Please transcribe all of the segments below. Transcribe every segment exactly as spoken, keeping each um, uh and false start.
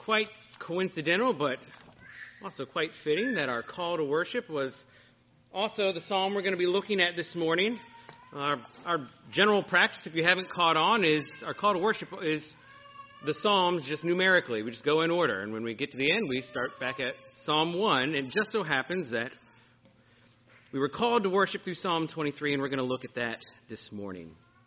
quite coincidental, but also quite fitting that our call to worship was also the psalm we're going to be looking at this morning. Our, our general practice, if you haven't caught on, is our call to worship is the psalms just numerically. We just go in order, and when we get to the end, we start back at Psalm one. It just so happens that we were called to worship through Psalm twenty-three, and we're going to look at that this morning.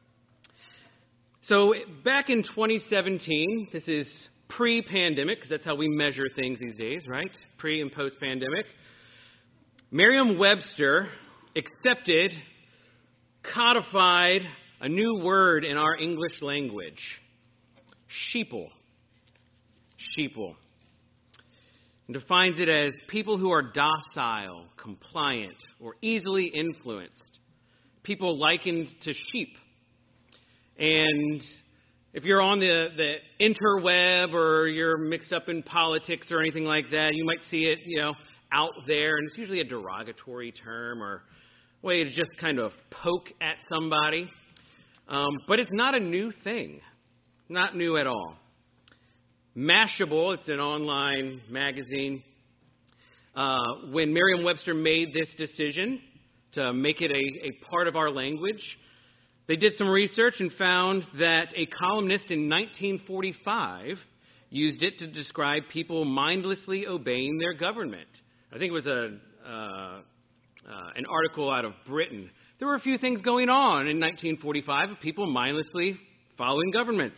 So back in twenty seventeen, this is pre-pandemic, because that's how we measure things these days, right? Pre- and post-pandemic. Merriam-Webster accepted, codified a new word in our English language. Sheeple. Sheeple. And defines it as people who are docile, compliant, or easily influenced. People likened to sheep. And if you're on the, the interweb or you're mixed up in politics or anything like that, you might see it, you know, out there. And it's usually a derogatory term or a way to just kind of poke at somebody. Um, but it's not a new thing. Not new at all. Mashable, it's an online magazine. Uh, when Merriam-Webster made this decision to make it a, a part of our language, they did some research and found that a columnist in nineteen forty-five used it to describe people mindlessly obeying their government. I think it was a uh, uh, an article out of Britain. There were a few things going on in nineteen forty-five of people mindlessly following governments.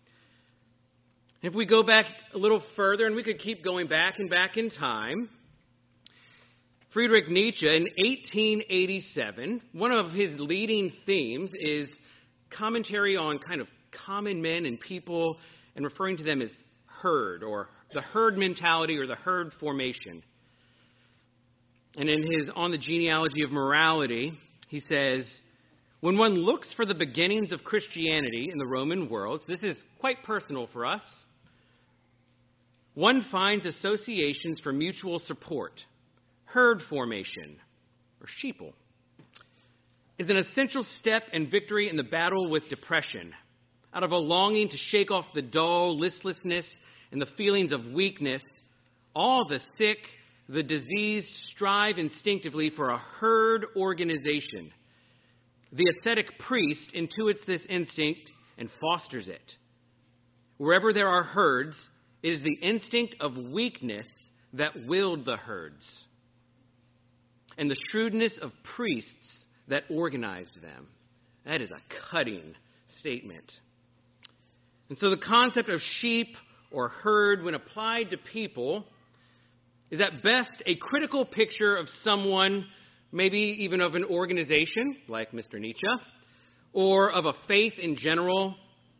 If we go back a little further, and we could keep going back and back in time, Friedrich Nietzsche in eighteen eighty-seven, one of his leading themes is commentary on kind of common men and people and referring to them as herd or the herd mentality or the herd formation. And in his On the Genealogy of Morality, he says, when one looks for the beginnings of Christianity in the Roman world, so this is quite personal for us, one finds associations for mutual support. Herd formation, or sheeple, is an essential step and victory in the battle with depression. Out of a longing to shake off the dull listlessness and the feelings of weakness, all the sick, the diseased strive instinctively for a herd organization. The ascetic priest intuits this instinct and fosters it. Wherever there are herds, it is the instinct of weakness that willed the herds, and the shrewdness of priests that organized them. That is a cutting statement. And so the concept of sheep or herd, when applied to people, is at best a critical picture of someone, maybe even of an organization, like Mister Nietzsche, or of a faith in general,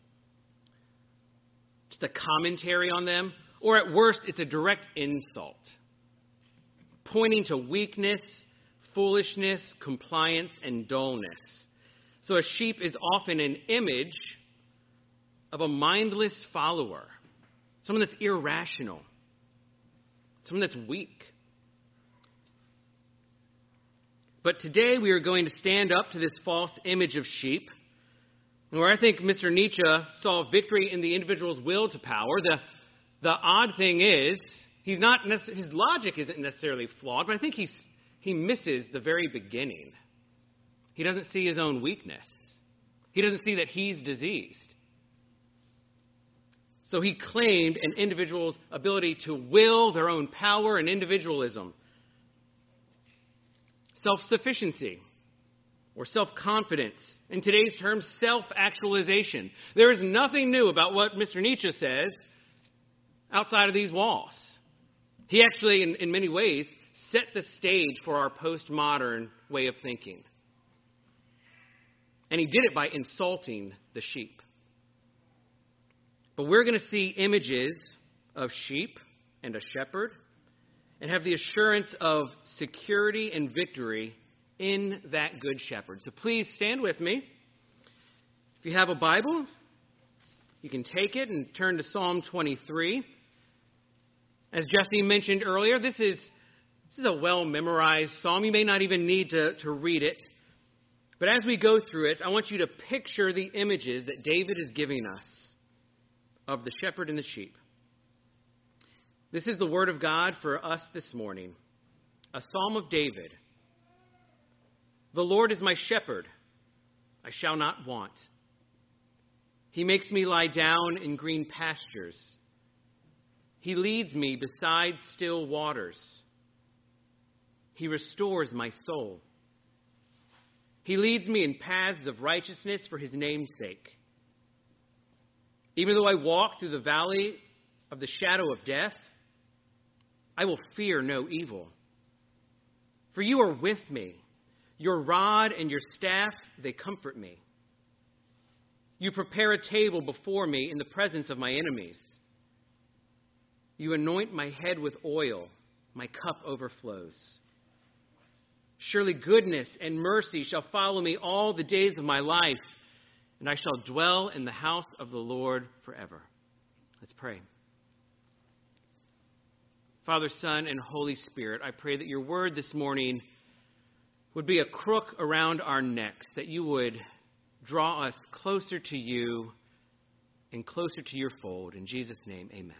just a commentary on them, or at worst, it's a direct insult, pointing to weakness, foolishness, compliance, and dullness. So a sheep is often an image of a mindless follower, someone that's irrational, someone that's weak. But today we are going to stand up to this false image of sheep, where I think Mister Nietzsche saw victory in the individual's will to power. The, the odd thing is, he's not necess- his logic isn't necessarily flawed, but I think he's, he misses the very beginning. He doesn't see his own weakness. He doesn't see that he's diseased. So he claimed an individual's ability to will their own power and individualism. Self-sufficiency or self-confidence. In today's terms, self-actualization. There is nothing new about what Mister Nietzsche says outside of these walls. He actually, in, in many ways, set the stage for our postmodern way of thinking. And he did it by insulting the sheep. But we're going to see images of sheep and a shepherd and have the assurance of security and victory in that good shepherd. So please stand with me. If you have a Bible, you can take it and turn to Psalm twenty-three. As Jesse mentioned earlier, this is this is a well-memorized psalm. You may not even need to, to read it. But as we go through it, I want you to picture the images that David is giving us of the shepherd and the sheep. This is the word of God for us this morning. A psalm of David. The Lord is my shepherd. I shall not want. He makes me lie down in green pastures. He leads me beside still waters. He restores my soul. He leads me in paths of righteousness for his name's sake. Even though I walk through the valley of the shadow of death, I will fear no evil. For you are with me. Your rod and your staff, they comfort me. You prepare a table before me in the presence of my enemies. You anoint my head with oil. My cup overflows. Surely goodness and mercy shall follow me all the days of my life, and I shall dwell in the house of the Lord forever. Let's pray. Father, Son, and Holy Spirit, I pray that your word this morning would be a crook around our necks, that you would draw us closer to you and closer to your fold. In Jesus' name, amen.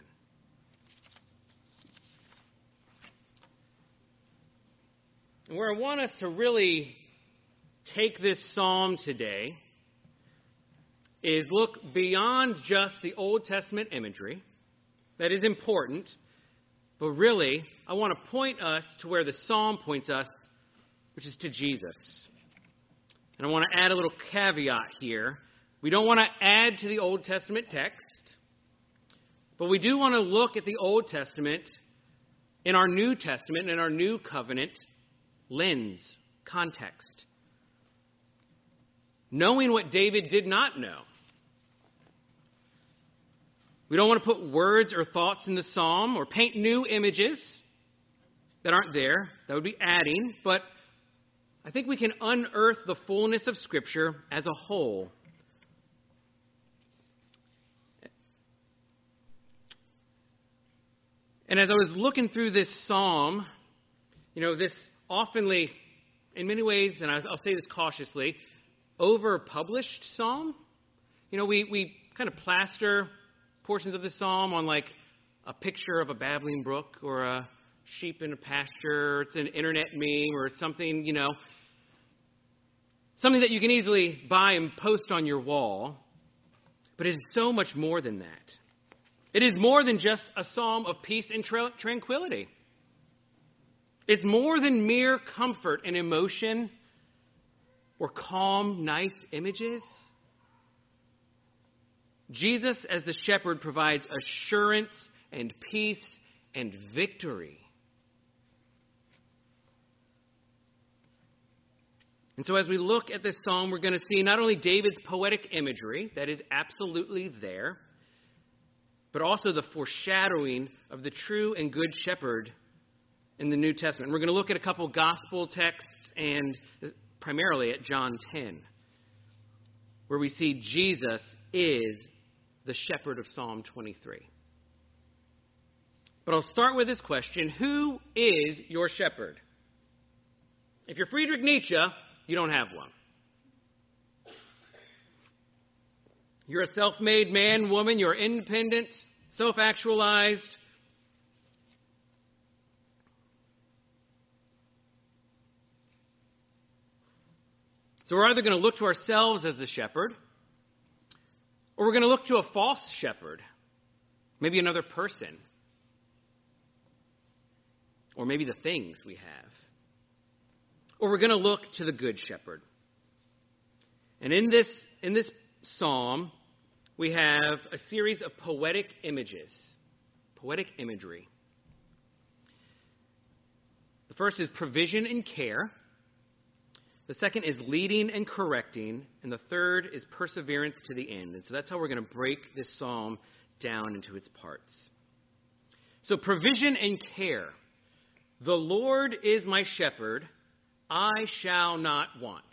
And where I want us to really take this psalm today is look beyond just the Old Testament imagery. That is important. But really, I want to point us to where the psalm points us, which is to Jesus. And I want to add a little caveat here. We don't want to add to the Old Testament text, but we do want to look at the Old Testament in our New Testament, in our New Covenant lens, context. Knowing what David did not know. We don't want to put words or thoughts in the psalm or paint new images that aren't there. That would be adding. But I think we can unearth the fullness of Scripture as a whole. And as I was looking through this psalm, you know, this oftenly, in many ways, and I'll say this cautiously, over-published psalm. You know, we, we kind of plaster portions of the psalm on like a picture of a babbling brook or a sheep in a pasture. It's an internet meme or it's something, you know, something that you can easily buy and post on your wall. But it is so much more than that. It is more than just a psalm of peace and tra- tranquility. It's more than mere comfort and emotion or calm, nice images. Jesus, as the shepherd, provides assurance and peace and victory. And so as we look at this psalm, we're going to see not only David's poetic imagery, that is absolutely there, but also the foreshadowing of the true and good shepherd in the New Testament. We're going to look at a couple gospel texts and primarily at John ten, where we see Jesus is the shepherd of Psalm twenty-three. But I'll start with this question: who is your shepherd? If you're Friedrich Nietzsche, you don't have one. You're a self-made man, woman, you're independent, self-actualized. So we're either going to look to ourselves as the shepherd, or we're going to look to a false shepherd, maybe another person, or maybe the things we have. Or we're going to look to the good shepherd. And in this, in this psalm, we have a series of poetic images, poetic imagery. The first is provision and care. The second is leading and correcting. And the third is perseverance to the end. And so that's how we're going to break this psalm down into its parts. So provision and care. The Lord is my shepherd. I shall not want.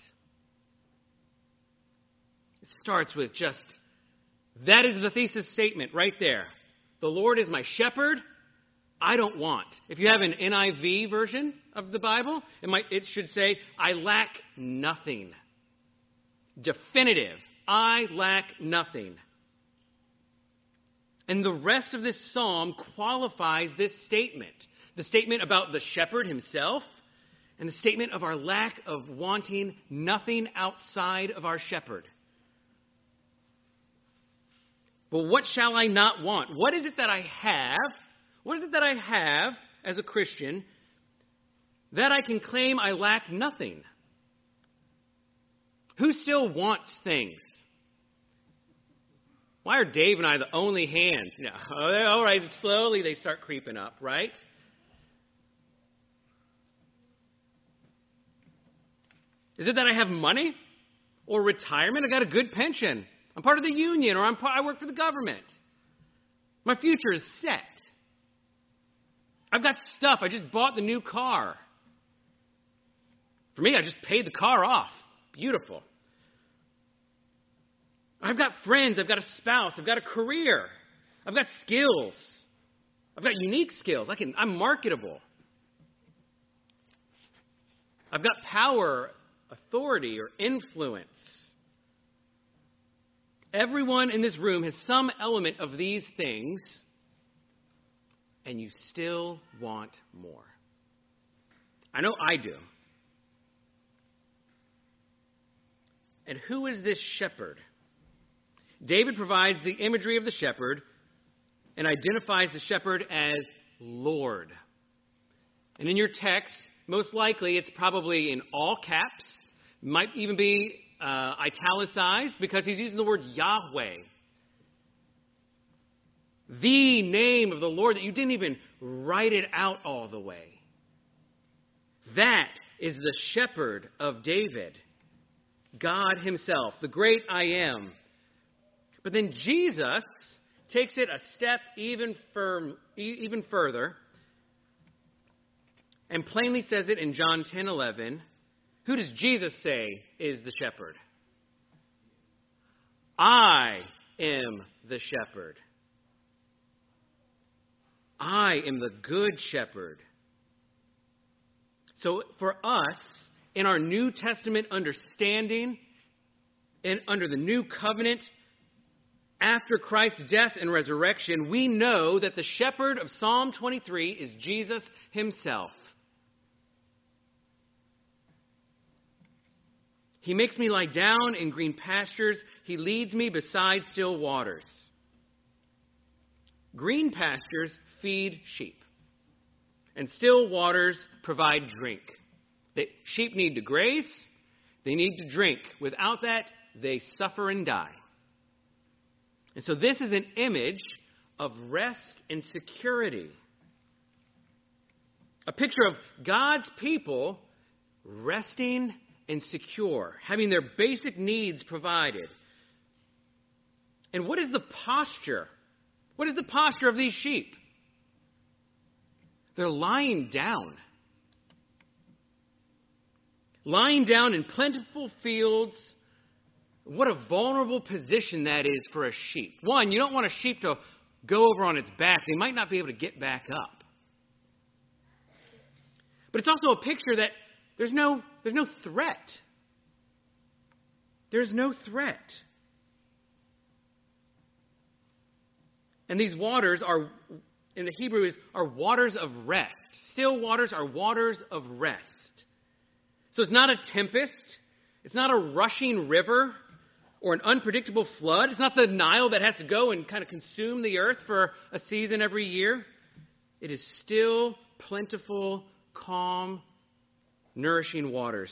It starts with just, that is the thesis statement right there. The Lord is my shepherd. I don't want. If you have an N I V version of the Bible, it might it should say, I lack nothing. Definitive. I lack nothing. And the rest of this psalm qualifies this statement. The statement about the shepherd himself and the statement of our lack of wanting nothing outside of our shepherd. Well, what shall I not want? What is it that I have? What is it that I have as a Christian that I can claim I lack nothing? Who still wants things? Why are Dave and I the only hands? No. All right, slowly they start creeping up, right? Is it that I have money or retirement? I got a good pension. I'm part of the union, or I'm part, I work for the government. My future is set. I've got stuff. I just bought the new car. For me, I just paid the car off. Beautiful. I've got friends. I've got a spouse. I've got a career. I've got skills. I've got unique skills. I can, I'm marketable. I've got power, authority, or influence. Everyone in this room has some element of these things, and you still want more. I know I do. And who is this shepherd? David provides the imagery of the shepherd and identifies the shepherd as Lord. And in your text, most likely it's probably in all caps, might even be uh, italicized because he's using the word Yahweh. The name of the Lord that you didn't even write it out all the way. That is the shepherd of David, God himself, the great I am. But then Jesus takes it a step even, firm, even further and plainly says it in John ten eleven. Who does Jesus say is the shepherd? I am the shepherd. I am the good shepherd. So for us, in our New Testament understanding, and under the new covenant, after Christ's death and resurrection, we know that the shepherd of Psalm twenty-three is Jesus himself. He makes me lie down in green pastures. He leads me beside still waters. Green pastures feed sheep, and still waters provide drink. The sheep need to graze. They need to drink. Without that, they suffer and die. And so this is an image of rest and security. A picture of God's people resting and secure, having their basic needs provided. And what is the posture? What is the posture of these sheep? They're lying down. Lying down in plentiful fields. What a vulnerable position that is for a sheep. One, you don't want a sheep to go over on its back. They might not be able to get back up. But it's also a picture that there's no, there's no threat. There's no threat. And these waters are, in the Hebrew, is, are waters of rest. Still waters are waters of rest. So it's not a tempest. It's not a rushing river or an unpredictable flood. It's not the Nile that has to go and kind of consume the earth for a season every year. It is still plentiful, calm, nourishing waters.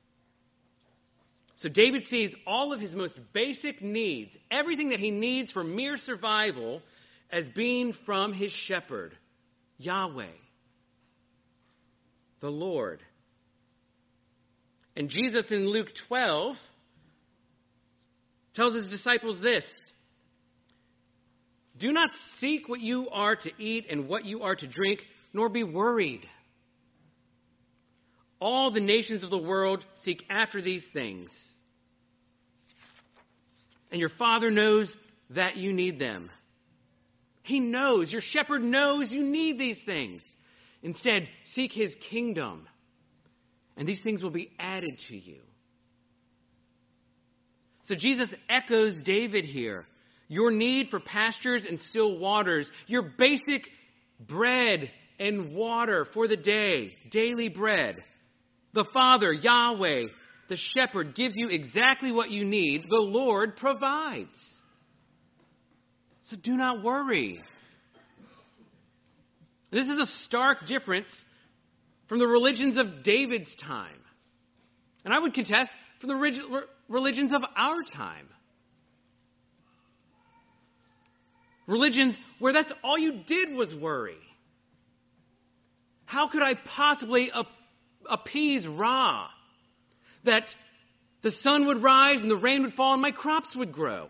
So David sees all of his most basic needs, everything that he needs for mere survival, as being from his shepherd, Yahweh, the Lord. And Jesus in Luke twelve tells his disciples this: do not seek what you are to eat and what you are to drink, nor be worried. All the nations of the world seek after these things. And your Father knows that you need them. He knows, your shepherd knows you need these things. Instead, seek his kingdom, and these things will be added to you. So Jesus echoes David here. your need for pastures and still waters, your basic bread and water for the day, daily bread. The Father, Yahweh, the shepherd, gives you exactly what you need. The Lord provides. So do not worry. This is a stark difference from the religions of David's time. And I would contest from the religions of our time. Religions where that's all you did was worry. How could I possibly appease Ra? That the sun would rise and the rain would fall and my crops would grow.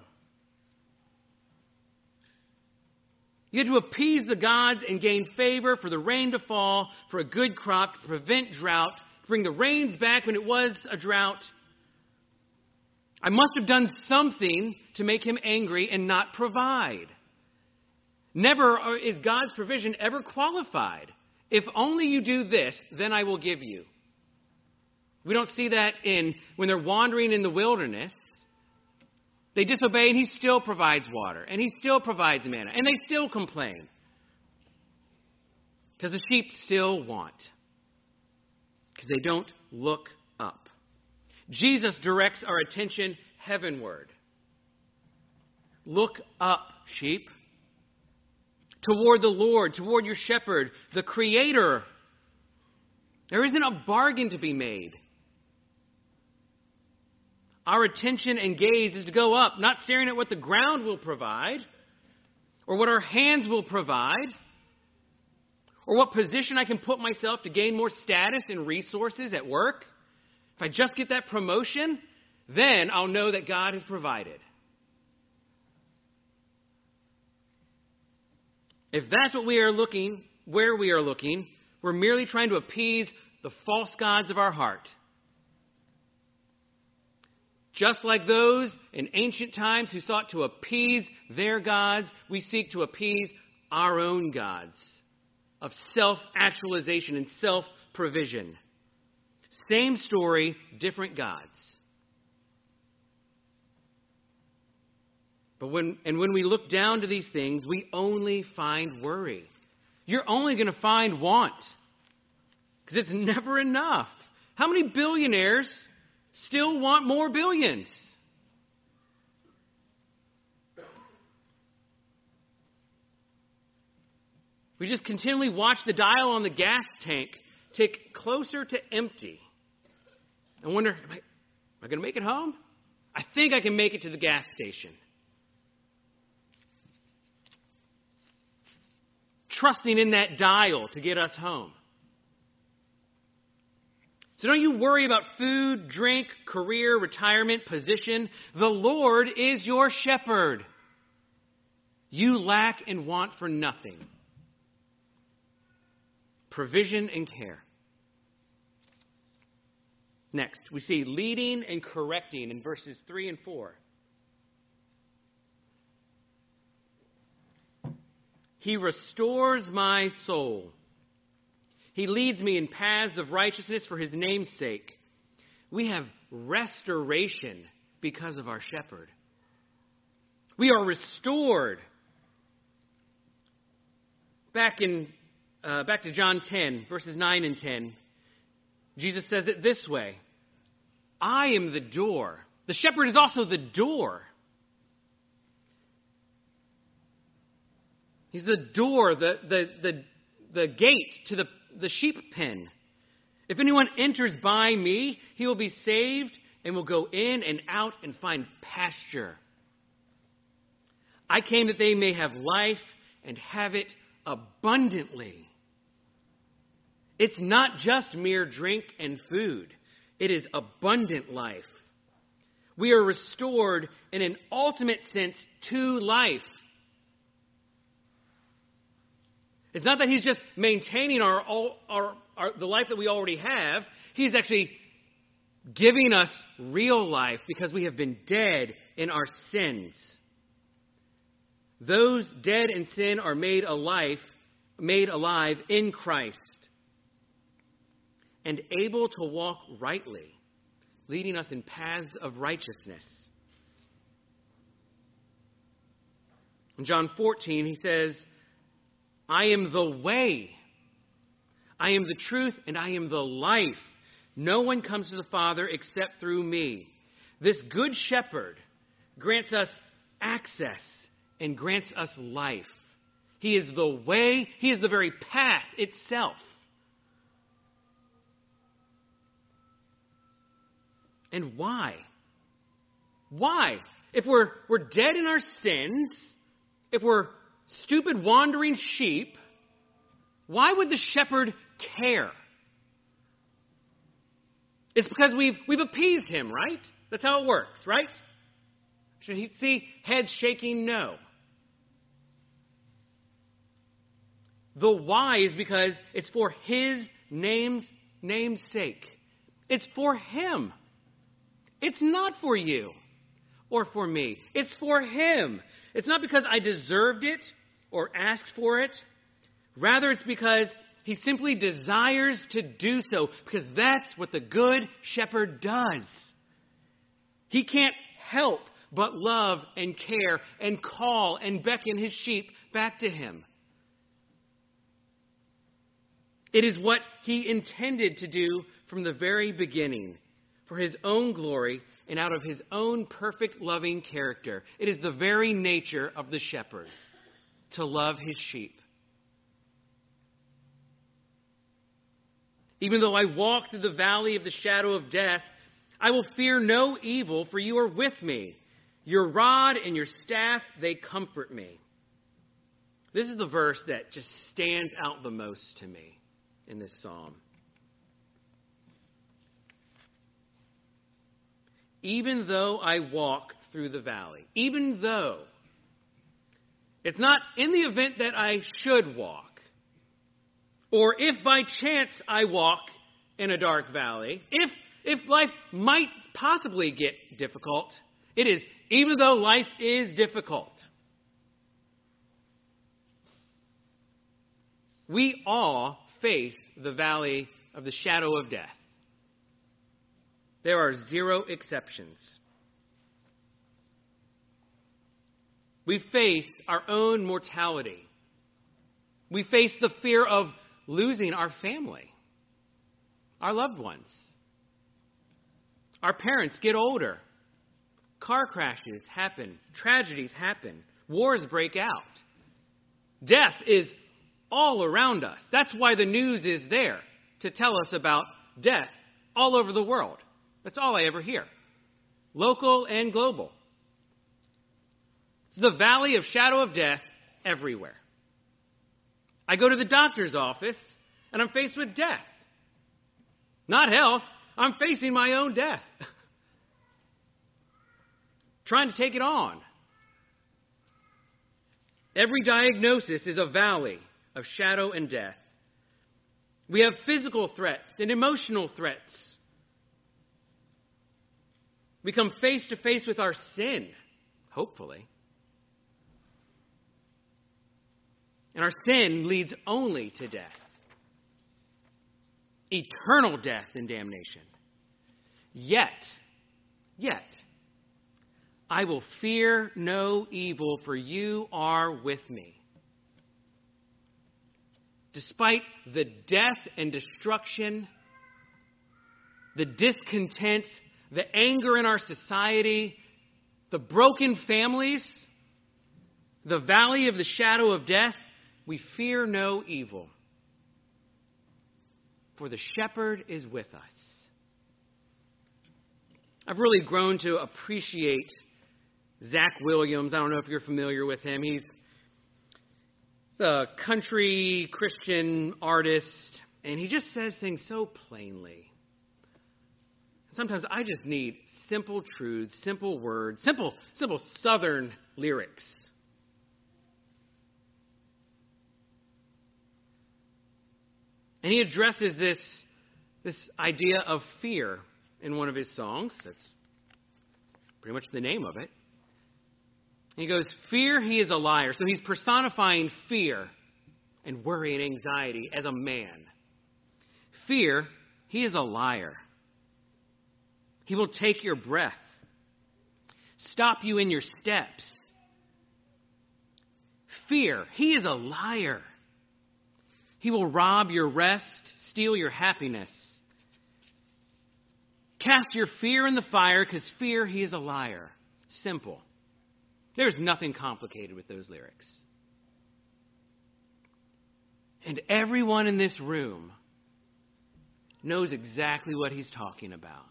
You had to appease the gods and gain favor for the rain to fall, for a good crop, to prevent drought, to bring the rains back when it was a drought. I must have done something to make him angry and not provide. Never is God's provision ever qualified. If only you do this, then I will give you. We don't see that in when they're wandering in the wilderness. They disobey and he still provides water. And he still provides manna. And they still complain. Because the sheep still want. Because they don't look up. Jesus directs our attention heavenward. Look up, sheep. Toward the Lord, toward your shepherd, the Creator. There isn't a bargain to be made. Our attention and gaze is to go up, not staring at what the ground will provide, or what our hands will provide, or what position I can put myself to gain more status and resources at work. If I just get that promotion, then I'll know that God has provided. If that's what we are looking, where we are looking, we're merely trying to appease the false gods of our heart. Just like those in ancient times who sought to appease their gods, we seek to appease our own gods of self-actualization and self-provision. Same story, different gods. But when and when we look down to these things, we only find worry. You're only going to find want. Because it's never enough. How many billionaires still want more billions? We just continually watch the dial on the gas tank tick closer to empty. I wonder, am I, am I going to make it home? I think I can make it to the gas station. Trusting in that dial to get us home. So don't you worry about food, drink, career, retirement, position. The Lord is your shepherd. You lack and want for nothing. Provision and care. Next, we see leading and correcting in verses three and four. He restores my soul. He leads me in paths of righteousness for his name's sake. We have restoration because of our shepherd. We are restored. Back in uh, back to John ten, verses nine and ten, Jesus says it this way. I am the door. The shepherd is also the door. He's the door, the, the, the, the gate to the, the sheep pen. If anyone enters by me, he will be saved and will go in and out and find pasture. I came that they may have life and have it abundantly. It's not just mere drink and food. It is abundant life. We are restored in an ultimate sense to life. It's not that he's just maintaining our, our, our the life that we already have. He's actually giving us real life because we have been dead in our sins. Those dead in sin are made alive, made alive in Christ and able to walk rightly, leading us in paths of righteousness. In John fourteen, he says, I am the way, I am the truth, and I am the life. No one comes to the Father except through me. This good shepherd grants us access and grants us life. He is the way, he is the very path itself. And why? Why? If we're, we're dead in our sins, if we're stupid wandering sheep, why would the shepherd care? It's because we've, we've appeased him, right? That's how it works, right? Should he see heads shaking? No. The why is because it's for his name's, name's sake. It's for him. It's not for you or for me. It's for him. It's not because I deserved it or asked for it. Rather, it's because he simply desires to do so, because that's what the good shepherd does. He can't help but love and care and call and beckon his sheep back to him. It is what he intended to do from the very beginning, for his own glory and out of his own perfect loving character. It is the very nature of the shepherd to love his sheep. Even though I walk through the valley of the shadow of death, I will fear no evil, for you are with me. Your rod and your staff, they comfort me. This is the verse that just stands out the most to me in this psalm. Even though I walk through the valley, even though, it's not in the event that I should walk, or if by chance I walk in a dark valley, if if life might possibly get difficult, it is even though life is difficult. We all face the valley of the shadow of death. There are zero exceptions. We face our own mortality. We face the fear of losing our family, our loved ones. Our parents get older. Car crashes happen. Tragedies happen. Wars break out. Death is all around us. That's why the news is there, to tell us about death all over the world. That's all I ever hear. Local and global. It's the valley of shadow of death everywhere. I go to the doctor's office and I'm faced with death. Not health. I'm facing my own death. Trying to take it on. Every diagnosis is a valley of shadow and death. We have physical threats and emotional threats. We come face to face with our sin, hopefully. And our sin leads only to death. Eternal death and damnation. Yet, yet, I will fear no evil, for you are with me. Despite the death and destruction, the discontent, the anger in our society, the broken families, the valley of the shadow of death, we fear no evil. For the shepherd is with us. I've really grown to appreciate Zach Williams. I don't know if you're familiar with him. He's the country Christian artist, and he just says things so plainly. Sometimes I just need simple truths, simple words, simple, simple Southern lyrics. And he addresses this, this idea of fear in one of his songs. That's pretty much the name of it. And he goes, fear, he is a liar. So he's personifying fear and worry and anxiety as a man. Fear, he is a liar. He will take your breath, stop you in your steps, fear. He is a liar. He will rob your rest, steal your happiness. Cast your fear in the fire, because fear, he is a liar. Simple. There's nothing complicated with those lyrics. And everyone in this room knows exactly what he's talking about.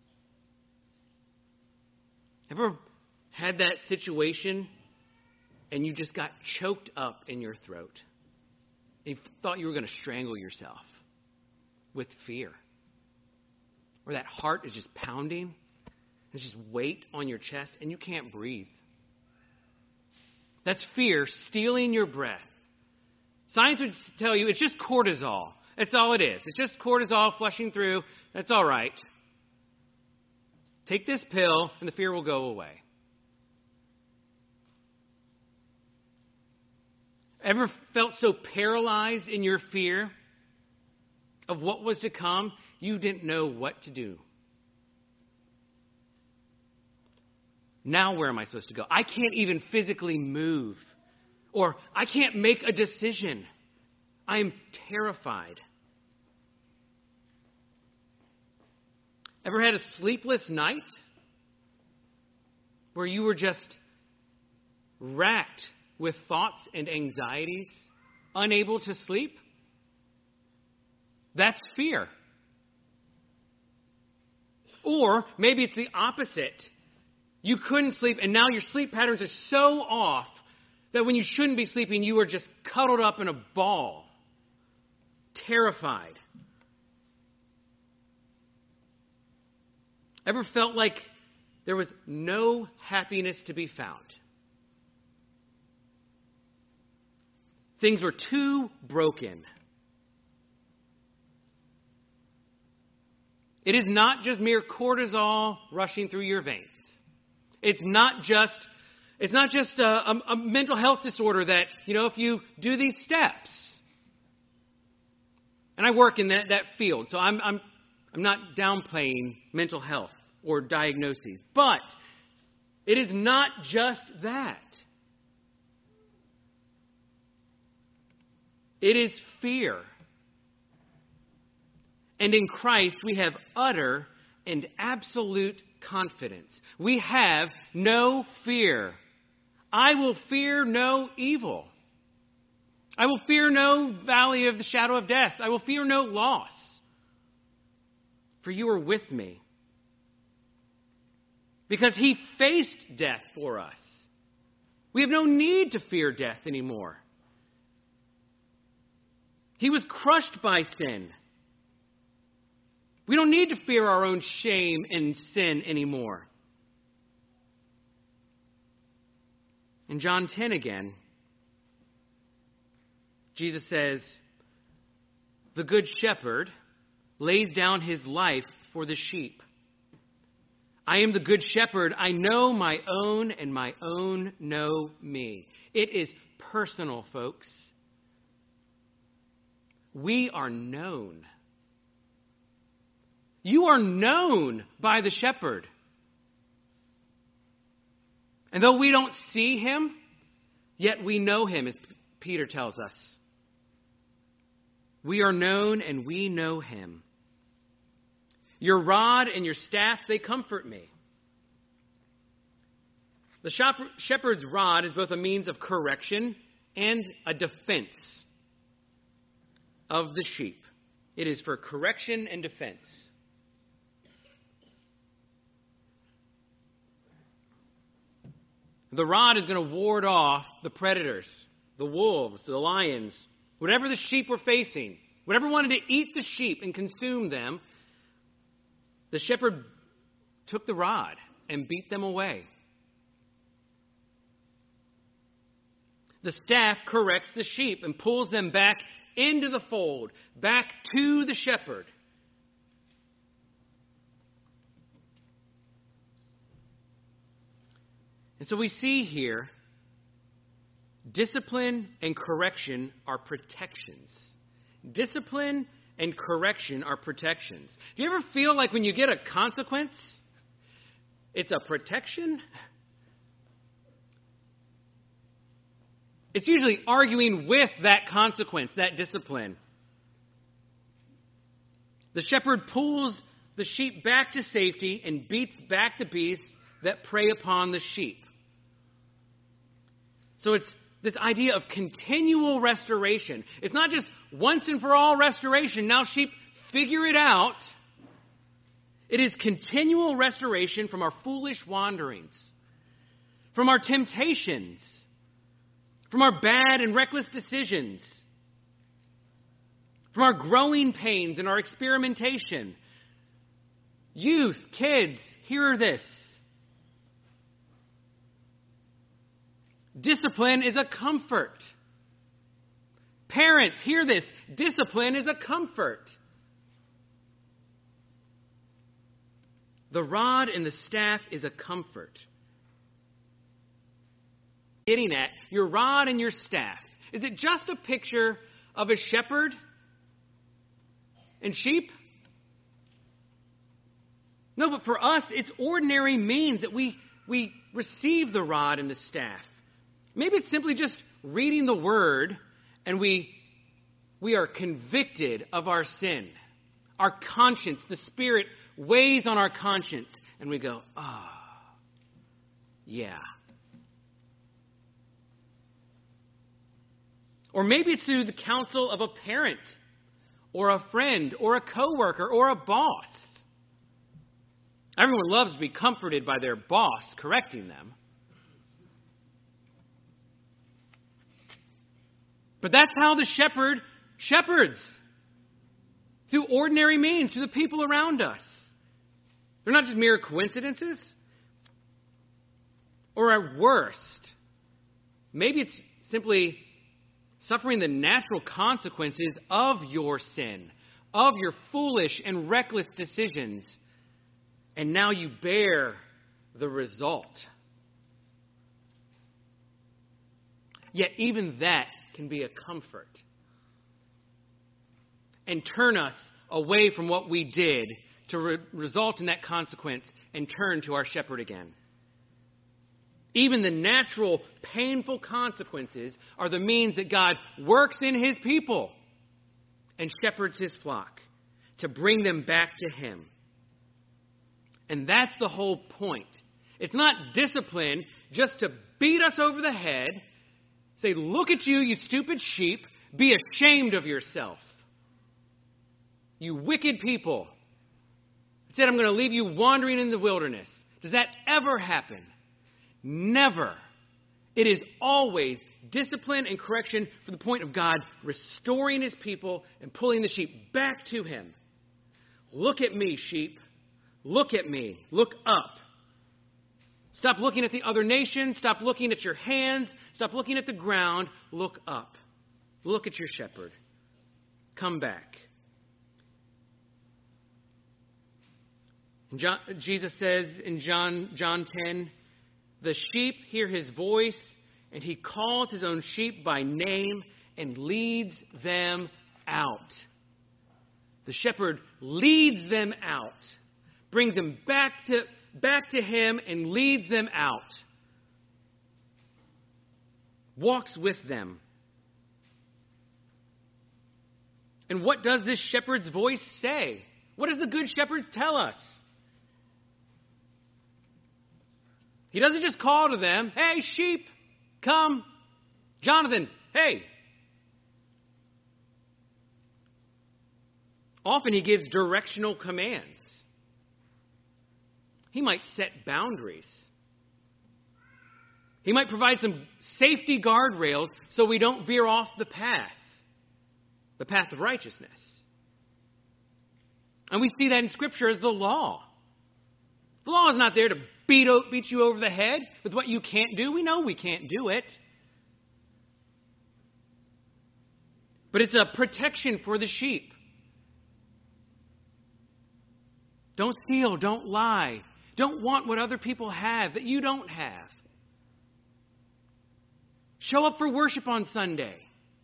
Ever had that situation and you just got choked up in your throat? And you thought you were going to strangle yourself with fear. Or that heart is just pounding. There's just weight on your chest and you can't breathe. That's fear stealing your breath. Science would tell you it's just cortisol. That's all it is. It's just cortisol flushing through. That's all right. Take this pill and the fear will go away. Ever felt so paralyzed in your fear of what was to come, you didn't know what to do? Now where am I supposed to go? I can't even physically move. Or I can't make a decision. I am terrified. Ever had a sleepless night where you were just racked with thoughts and anxieties, unable to sleep? That's fear. Or maybe it's the opposite. You couldn't sleep, and now your sleep patterns are so off that when you shouldn't be sleeping, you are just cuddled up in a ball, terrified. Ever felt like there was no happiness to be found? Things were too broken. It is not just mere cortisol rushing through your veins. It's not just It's not just a, a, a mental health disorder that, you know, if you do these steps. And I work in that, that field, so I'm, I'm, I'm not downplaying mental health or diagnoses. But it is not just that. It is fear. And in Christ, we have utter and absolute confidence. We have no fear. I will fear no evil. I will fear no valley of the shadow of death. I will fear no loss. For you are with me. Because he faced death for us. We have no need to fear death anymore. He was crushed by sin. We don't need to fear our own shame and sin anymore. In John ten again, Jesus says, the good shepherd lays down his life for the sheep. I am the good shepherd. I know my own, and my own know me. It is personal, folks. We are known. You are known by the shepherd. And though we don't see him, yet we know him, as Peter tells us. We are known and we know him. Your rod and your staff, they comfort me. The shepherd's rod is both a means of correction and a defense of the sheep. It is for correction and defense. The rod is going to ward off the predators, the wolves, the lions, whatever the sheep were facing, whatever wanted to eat the sheep and consume them. The shepherd took the rod and beat them away. The staff corrects the sheep and pulls them back into the fold, back to the shepherd. And so we see here, discipline and correction are protections. Discipline and correction are protections. Do you ever feel like when you get a consequence, it's a protection? It's usually arguing with that consequence, that discipline. The shepherd pulls the sheep back to safety and beats back the beasts that prey upon the sheep. So it's this idea of continual restoration. It's not just once and for all restoration. Now sheep figure it out. It is continual restoration from our foolish wanderings, from our temptations, from our bad and reckless decisions, from our growing pains and our experimentation. Youth, kids, hear this. Discipline is a comfort. Parents, hear this. Discipline is a comfort. The rod and the staff is a comfort. Getting at your rod and your staff. Is it just a picture of a shepherd and sheep? No, but for us, it's ordinary means that we, we receive the rod and the staff. Maybe it's simply just reading the word and we, we are convicted of our sin. Our conscience, the Spirit weighs on our conscience and we go, ah, oh, yeah. Or maybe it's through the counsel of a parent or a friend or a coworker or a boss. Everyone loves to be comforted by their boss correcting them. But that's how the shepherd shepherds. Through ordinary means, through the people around us. They're not just mere coincidences. Or at worst, maybe it's simply suffering the natural consequences of your sin, of your foolish and reckless decisions. And now you bear the result. Yet even that can be a comfort and turn us away from what we did to re- result in that consequence and turn to our shepherd again. Even the natural, painful consequences are the means that God works in his people and shepherds his flock to bring them back to him. And that's the whole point. It's not discipline just to beat us over the head. Say, look at you, you stupid sheep. Be ashamed of yourself. You wicked people. Instead, I'm going to leave you wandering in the wilderness. Does that ever happen? Never. It is always discipline and correction for the point of God restoring his people and pulling the sheep back to him. Look at me, sheep. Look at me. Look up. Stop looking at the other nations. Stop looking at your hands. Stop looking at the ground. Look up. Look at your shepherd. Come back. And John, Jesus says in John, John ten, the sheep hear his voice, and he calls his own sheep by name and leads them out. The shepherd leads them out, brings them back to back to him and leads them out. Walks with them. And what does this shepherd's voice say? What does the good shepherd tell us? He doesn't just call to them, hey, sheep, come. Jonathan, hey. Often he gives directional commands. He might set boundaries. He might provide some safety guardrails so we don't veer off the path, the path of righteousness. And we see that in Scripture as the law. The law is not there to beat, beat you over the head with what you can't do. We know we can't do it. But it's a protection for the sheep. Don't steal, don't lie. Don't want what other people have that you don't have. Show up for worship on Sunday.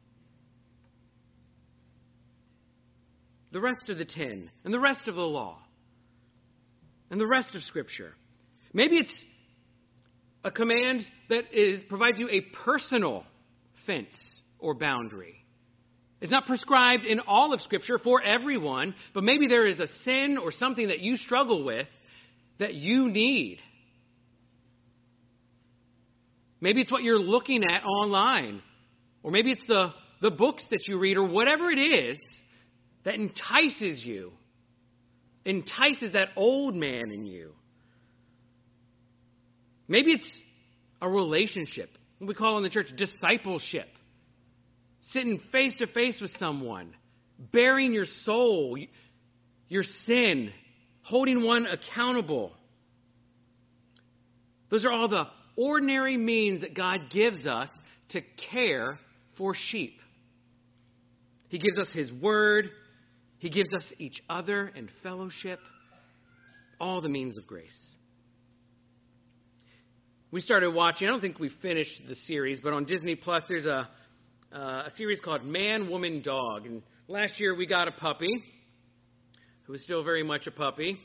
The rest of the ten, and the rest of the law, and the rest of Scripture. Maybe it's a command that is provides you a personal fence or boundary. It's not prescribed in all of Scripture for everyone, but maybe there is a sin or something that you struggle with that you need. Maybe it's what you're looking at online, or maybe it's the, the books that you read, or whatever it is that entices you, entices that old man in you. Maybe it's a relationship, what we call in the church discipleship. Sitting face to face with someone, bearing your soul, your sin, holding one accountable. Those are all the ordinary means that God gives us to care for sheep. He gives us His word. He gives us each other and fellowship. All the means of grace. We started watching, I don't think we finished the series, but on Disney Plus there's a, uh, a series called Man, Woman, Dog. And last year we got a puppy who is still very much a puppy.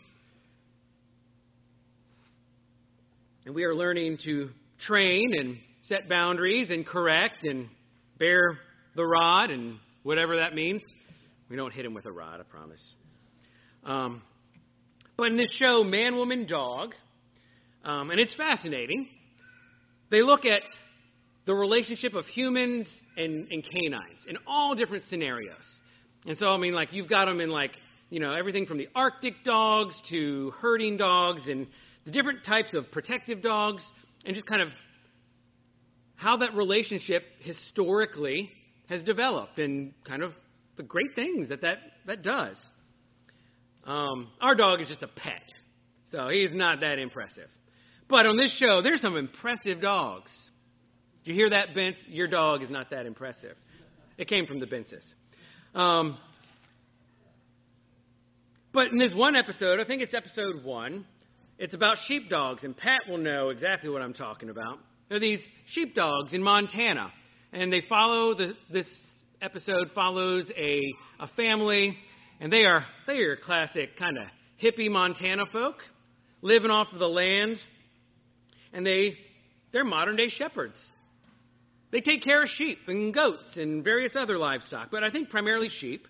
And we are learning to train and set boundaries and correct and bear the rod and whatever that means. We don't hit him with a rod, I promise. Um, but in this show, Man, Woman, Dog, um, and it's fascinating, they look at the relationship of humans and, and canines in all different scenarios. And so, I mean, like, you've got them in, like, you know, everything from the Arctic dogs to herding dogs and the different types of protective dogs, and just kind of how that relationship historically has developed and kind of the great things that that, that does. Um, our dog is just a pet, so he's not that impressive. But on this show, there's some impressive dogs. Did you hear that, Bence? Your dog is not that impressive. It came from the Bences. Um, but in this one episode, I think it's episode one, it's about sheepdogs, and Pat will know exactly what I'm talking about. There are these sheepdogs in Montana, and they follow, the, this episode follows a, a family, and they are, they are classic kind of hippie Montana folk, living off of the land, and they, they're modern-day shepherds. They take care of sheep and goats and various other livestock, but I think primarily sheep.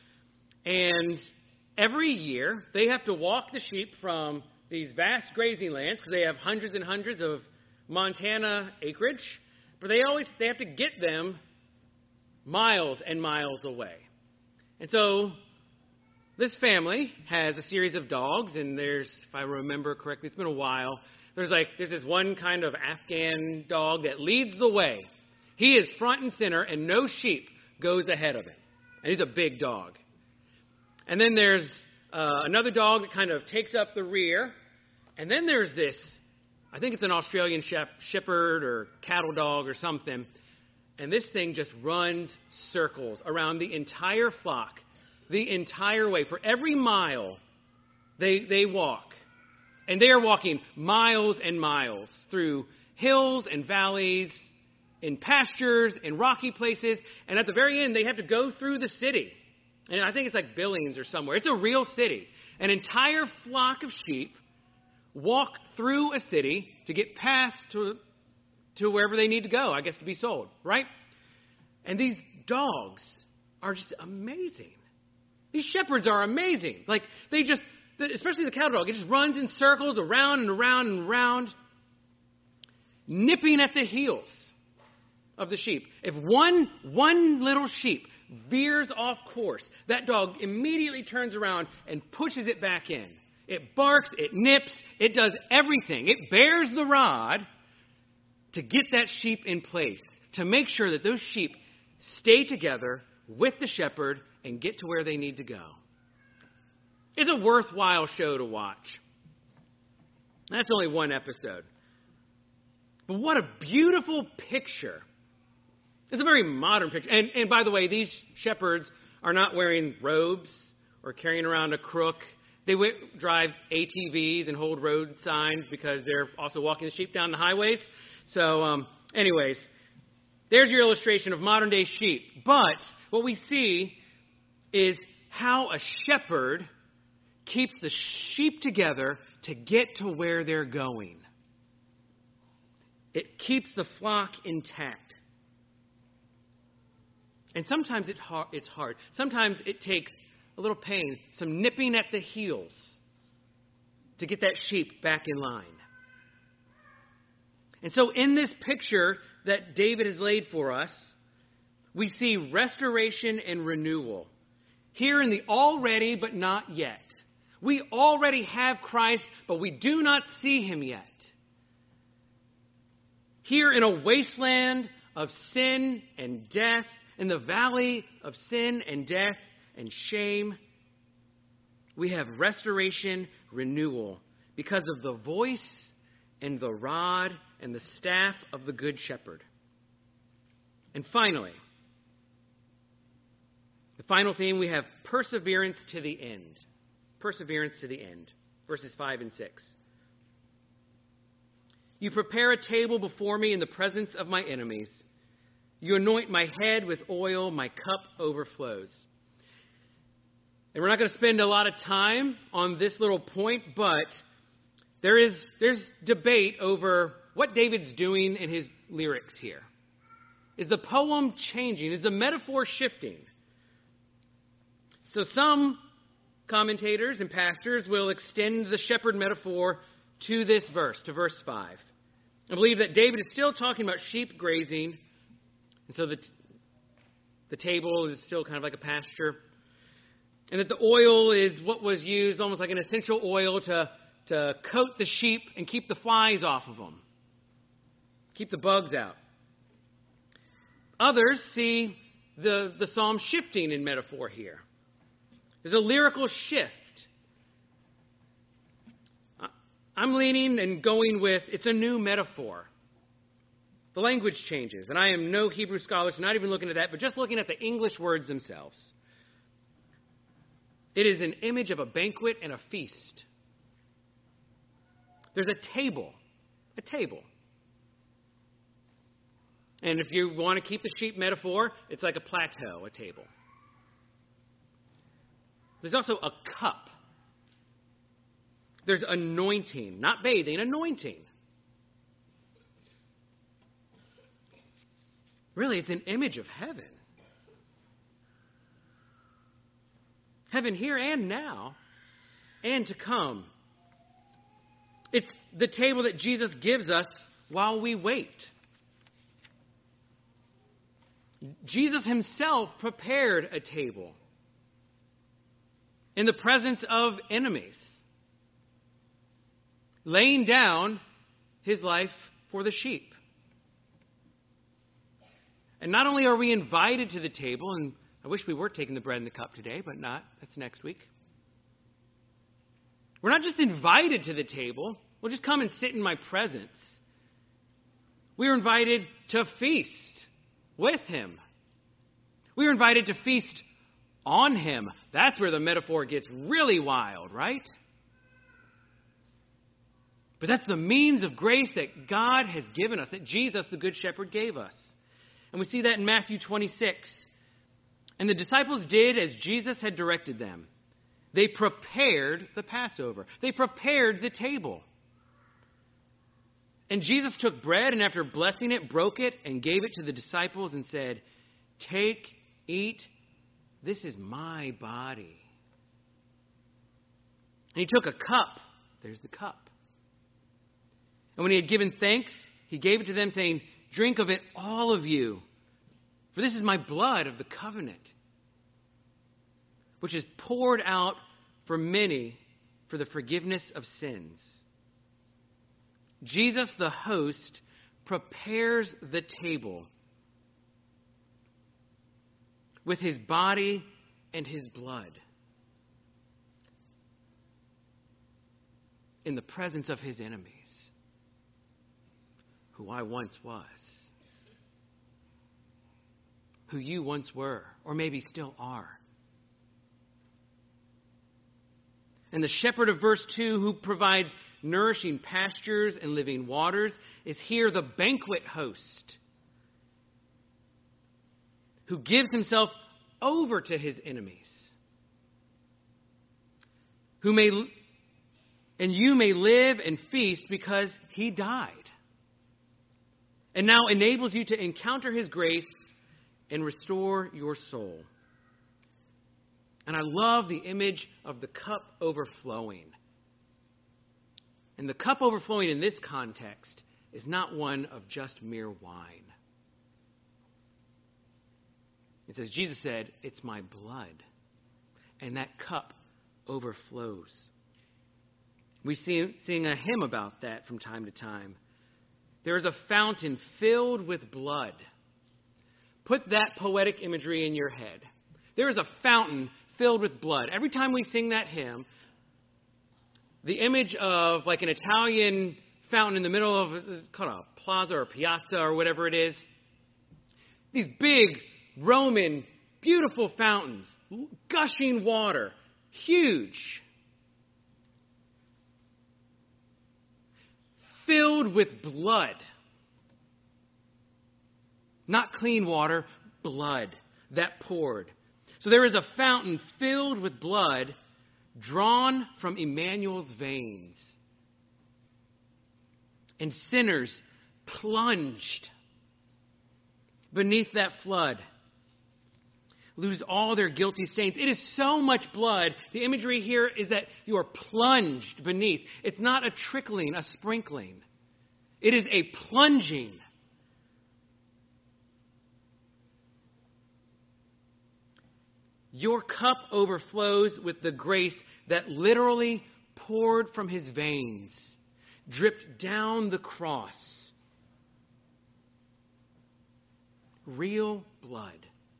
And every year, they have to walk the sheep from these vast grazing lands, because they have hundreds and hundreds of Montana acreage, but they always they have to get them miles and miles away. And so this family has a series of dogs, and there's, if I remember correctly, it's been a while, there's like there's this one kind of Afghan dog that leads the way. He is front and center, and no sheep goes ahead of him. And he's a big dog. And then there's uh, another dog that kind of takes up the rear. And then there's this, I think it's an Australian shep- shepherd or cattle dog or something. And this thing just runs circles around the entire flock, the entire way. For every mile they they walk. And they are walking miles and miles through hills and valleys, in pastures, in rocky places, and at the very end, they have to go through the city. And I think it's like Billings or somewhere. It's a real city. An entire flock of sheep walk through a city to get past to, to wherever they need to go, I guess, to be sold, right? And these dogs are just amazing. These shepherds are amazing. Like, they just, especially the cattle dog, it just runs in circles around and around and around, nipping at the heels of the sheep. If one one little sheep veers off course, that dog immediately turns around and pushes it back in. It barks, it nips, it does everything. It bears the rod to get that sheep in place, to make sure that those sheep stay together with the shepherd and get to where they need to go. It's a worthwhile show to watch. That's only one episode. But what a beautiful picture. It's a very modern picture. And, and by the way, these shepherds are not wearing robes or carrying around a crook. They w- drive A T Vs and hold road signs because they're also walking the sheep down the highways. So um, anyways, there's your illustration of modern day sheep. But what we see is how a shepherd keeps the sheep together to get to where they're going. It keeps the flock intact. And sometimes it har- it's hard. Sometimes it takes a little pain, some nipping at the heels to get that sheep back in line. And so in this picture that David has laid for us, we see restoration and renewal. Here in the already but not yet. We already have Christ, but we do not see him yet. Here in a wasteland of sin and death, in the valley of sin and death and shame, we have restoration, renewal, because of the voice and the rod and the staff of the Good Shepherd. And finally, the final theme, we have perseverance to the end. Perseverance to the end. Verses five and six. You prepare a table before me in the presence of my enemies. You anoint my head with oil, my cup overflows. And we're not going to spend a lot of time on this little point, but there is there's debate over what David's doing in his lyrics here. Is the poem changing? Is the metaphor shifting? So some commentators and pastors will extend the shepherd metaphor to this verse, to verse five. I believe that David is still talking about sheep grazing. And so the, the table is still kind of like a pasture. And that the oil is what was used almost like an essential oil to, to coat the sheep and keep the flies off of them. Keep the bugs out. Others see the, the psalm shifting in metaphor here. There's a lyrical shift. I'm leaning and going with it's a new metaphor. The language changes. And I am no Hebrew scholar, so not even looking at that, but just looking at the English words themselves. It is an image of a banquet and a feast. There's a table. A table. And if you want to keep the sheep metaphor, it's like a plateau, a table. There's also a cup. There's anointing, not bathing, anointing. Really, it's an image of heaven. Heaven here and now and to come. It's the table that Jesus gives us while we wait. Jesus himself prepared a table in the presence of enemies, laying down his life for the sheep. And not only are we invited to the table, and I wish we were taking the bread and the cup today, but not. That's next week. We're not just invited to the table. We'll just come and sit in my presence. We are invited to feast with him. We are invited to feast on him. That's where the metaphor gets really wild, right? But that's the means of grace that God has given us, that Jesus, the Good Shepherd, gave us. And we see that in Matthew twenty-six. And the disciples did as Jesus had directed them. They prepared the Passover. They prepared the table. And Jesus took bread and after blessing it, broke it and gave it to the disciples and said, "Take, eat, this is my body." And he took a cup. There's the cup. And when he had given thanks, he gave it to them saying, "Drink of it, all of you. For this is my blood of the covenant, which is poured out for many for the forgiveness of sins." Jesus, the host, prepares the table with his body and his blood in the presence of his enemies, who I once was, who you once were, or maybe still are. And the shepherd of verse two, who provides nourishing pastures and living waters, is here the banquet host, who gives himself over to his enemies, who may and you may live and feast because he died, and now enables you to encounter his grace and restore your soul. And I love the image of the cup overflowing. And the cup overflowing in this context is not one of just mere wine. It says, Jesus said, it's my blood. And that cup overflows. We see, sing a hymn about that from time to time. There is a fountain filled with blood. Put that poetic imagery in your head. There is a fountain filled with blood. Every time we sing that hymn, the image of like an Italian fountain in the middle of, it's called a plaza or a piazza or whatever it is. These big Roman, beautiful fountains, gushing water, huge. Filled with blood. Not clean water, blood that poured. So there is a fountain filled with blood drawn from Emmanuel's veins. And sinners plunged beneath that flood lose all their guilty stains. It is so much blood. The imagery here is that you are plunged beneath. It's not a trickling, a sprinkling. It is a plunging. Your cup overflows with the grace that literally poured from his veins, dripped down the cross. Real blood.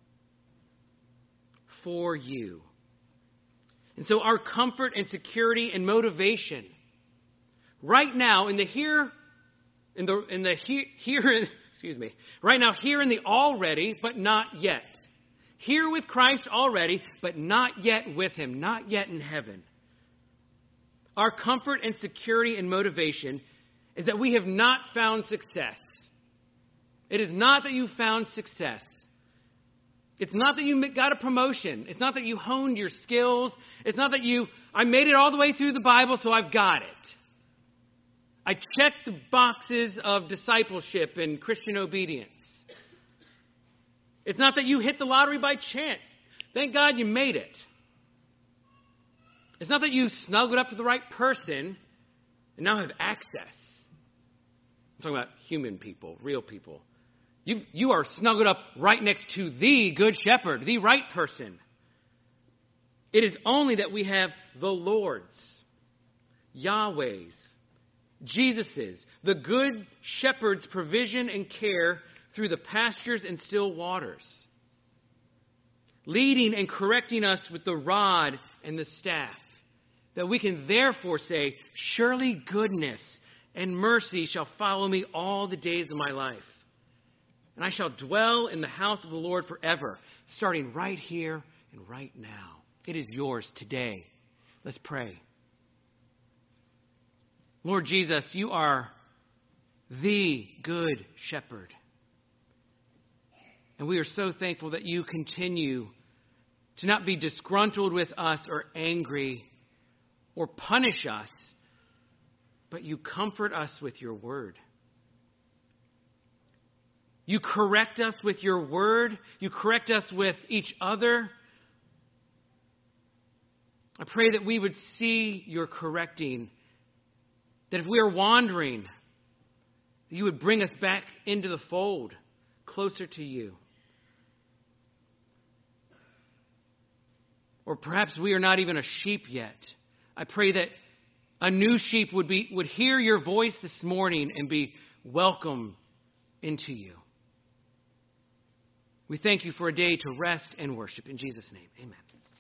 For you. And so our comfort and security and motivation right now in the here, in the in the here, here excuse me, right now here in the already but not yet. Here with Christ already, but not yet with him, not yet in heaven. Our comfort and security and motivation is that we have not found success. It is not that you found success. It's not that you got a promotion. It's not that you honed your skills. It's not that you, I made it all the way through the Bible, so I've got it. I checked the boxes of discipleship and Christian obedience. It's not that you hit the lottery by chance. Thank God you made it. It's not that you snuggled up to the right person and now have access. I'm talking about human people, real people. You, you are snuggled up right next to the good shepherd, the right person. It is only that we have the Lord's, Yahweh's, Jesus's, the good shepherd's provision and care through the pastures and still waters, leading and correcting us with the rod and the staff, that we can therefore say, surely goodness and mercy shall follow me all the days of my life. And I shall dwell in the house of the Lord forever, starting right here and right now. It is yours today. Let's pray. Lord Jesus, you are the good shepherd. And we are so thankful that you continue to not be disgruntled with us or angry or punish us, but you comfort us with your word. You correct us with your word. You correct us with each other. I pray that we would see your correcting. That if we are wandering, that you would bring us back into the fold, closer to you. Or perhaps we are not even a sheep yet. I pray that a new sheep would be would hear your voice this morning and be welcome into you. We thank you for a day to rest and worship. In Jesus' name, amen.